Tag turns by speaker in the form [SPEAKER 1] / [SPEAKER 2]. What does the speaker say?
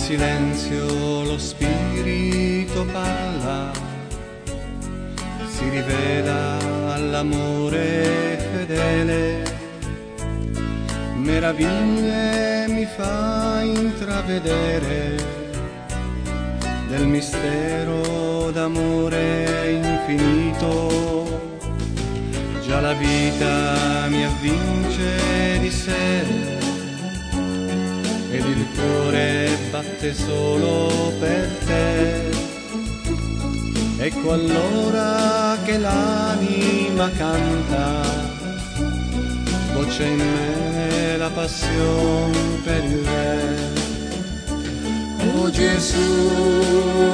[SPEAKER 1] silenzio lo spirito parla, si rivela all'amore fedele, meraviglie mi fa intravedere del mistero d'amore infinito. Già la vita mi avvince di sé ed il cuore batte solo per te. Ecco allora che l'anima canta, voce in me la passione per il Re. Oh Gesù,